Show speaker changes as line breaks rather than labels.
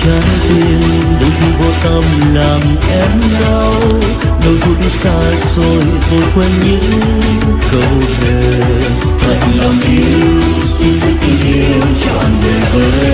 trái tim đôi khi vô tâm làm em đau, đôi phút xa xôi rồi quên những câu thề. Thật lòng yêu xin tình yêu trọn đời với